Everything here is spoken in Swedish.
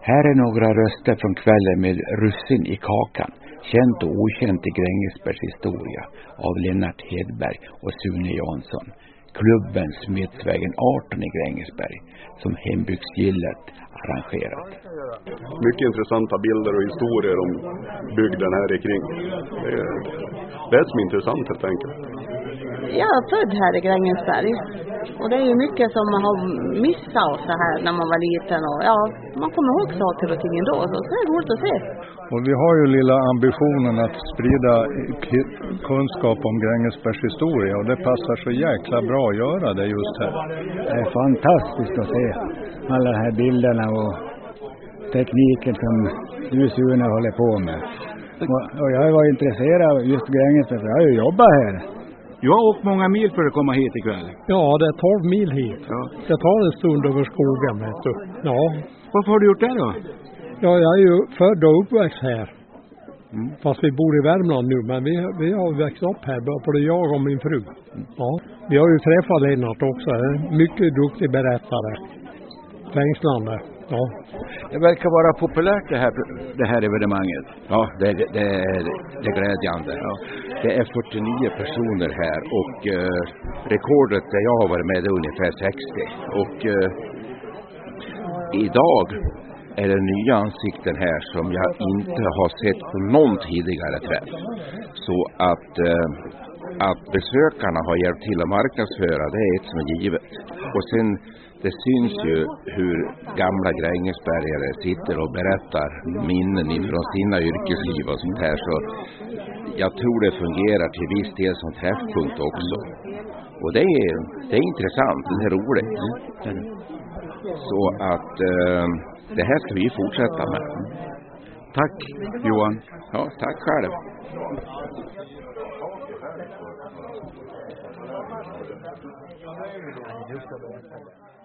Här är några röster från kvällen med russin i kakan. Känt och okänt i Grängesbergs historia av Lennart Hedberg och Sune Jansson. Klubben Smedsvägen 18 i Grängesberg som hembygdsgillet arrangerat. Mycket intressanta bilder och historier om bygden här ikring. Det är som är intressant helt enkelt. Jag är född här i Grängesberg. Och det är ju mycket som man har missat så här när man var liten. Och ja, man kommer ihåg saker och ting ändå. Så det är roligt att se. Och vi har ju lilla ambitionen att sprida kunskap om Grängesbergs historia. Och det passar så jäkla bra att göra det just här. Det är fantastiskt att se alla de här bilderna och tekniken som du Sune håller på med. Och jag var intresserad av just Grängesberg för jag har ju jobbat här. Du har åkt många mil för att komma hit ikväll. Ja, det är 12 mil hit. Ja. Det tar en stund över skogen, vet du. Ja. Varför har du gjort det då? Ja, jag är ju född och uppväxt här. Fast vi bor i Värmland nu, men vi har växt upp här. Både jag och min fru. Ja. Vi har ju träffat Lennart också. Mycket duktig berättare. Fängslande. Ja. Det verkar vara populärt det här evenemanget. Ja, det är glädjande. Ja. Det är 49 personer här och rekordet där jag har varit med är ungefär 60. Och idag är det nya ansikten här som jag inte har sett på någon tidigare träff. Så att besökarna har hjälpt till att marknadsföra, det är ett som är givet. Och sen det syns ju hur gamla Grängesbergare sitter och berättar minnen ifrån sina yrkesliv och sånt här. Så jag tror det fungerar till viss del som träffpunkt också. Och det är intressant, det är roligt. Så att det här ska vi fortsätta med. Tack Johan. Ja, tack själv. Just det.